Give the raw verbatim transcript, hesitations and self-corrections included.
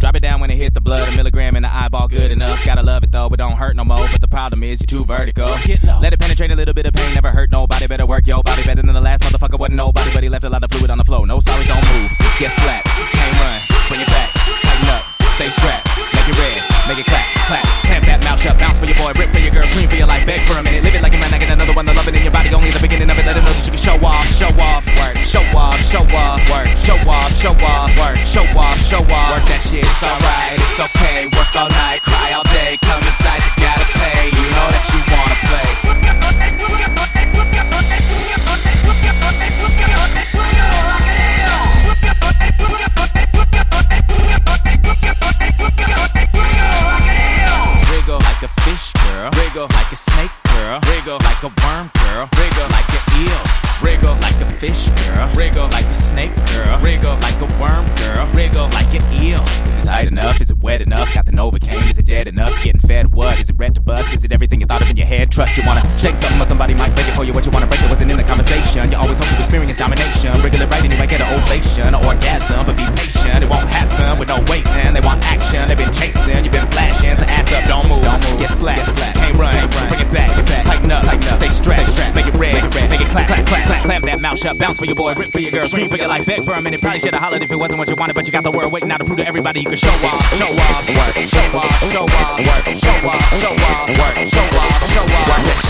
Drop it down when it hit the blood. A milligram in the eyeball, good enough. Gotta love it though, but don't hurt no more. But the problem is you're too vertical. Get low. Let it penetrate a little bit of pain. Never hurt nobody. Better work your body better than the last motherfucker. Wasn't nobody, but he left a lot of fluid on the floor. No sorry, don't move. Get slapped. Can't run. Bring it back. Tighten up. Stay strapped. Make it red. Make it clap. Clap. Clamp that mouth shut. Bounce for your boy. Rip for your girl. Scream for your life. Beg for a minute. Live it like a man. I get another one. The love it in your body. Only the beginning of it. Let it know that you can show off. Show off. Work. Show off. Show off. Work. Show off. Show off. Work. Show off. Show off. Work that shit. It's alright. It's okay. Work all night. Cry all day. Come inside. You gotta pay. You know that you wanna play. Wriggle like a fish girl. Wriggle like a snake girl. Wriggle like a worm girl. Wriggle like an eel. Wriggle like a fish girl. Wriggle like a snake girl. Wriggle like a worm girl. Wriggle like an eel. Is it tight enough? Is it wet enough? Got the Novocaine? Is it dead enough? Getting fed what? Is it red to bust? Is it everything you thought of in your head? Trust you wanna shake something or somebody might break it for you. What you wanna break it wasn't in the conversation. You always hope to experience domination. Wriggle it right and you might get an ovation or orgasm, but be patient. It won't happen with no waiting. They want action. They've been chasing. You've been flashing. So ass up, don't move. Don't move. Get slapped. Get slapped. Can't run. Can't run. Bring it back. Get back. Tighten up. Tighten up. Stay strapped. Stay strapped. Make it red. Make it red. Make it clap. Clap. Clap. Clap. Clamp that mouth shut. Bounce for your boy. Rip for your girl. Scream for your life. Beg for a minute. Probably should have hollered if it wasn't what you wanted, but you got the word waiting now to prove to everybody you can show off. Show off. Work. Show off. Show off. Work. Show off. Show off. Work. Show off. Show off. Work.